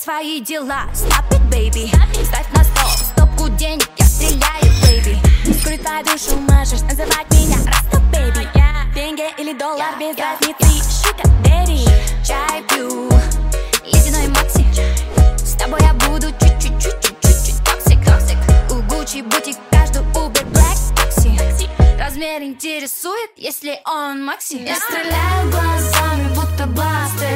свои дела. Stop it, baby, ставь на стол стопку денег, я стреляю, baby. Скрыть твою душу можешь называть меня просто, baby. Деньги или доллар без разницы, sugar daddy. Чай пью, ледяной Макси. С тобой я буду чуть-чуть токсик. У Гуччи бутик, каждый Uber Black такси. Размер интересует, если он Макси. Я стреляю глазами, будто бластер.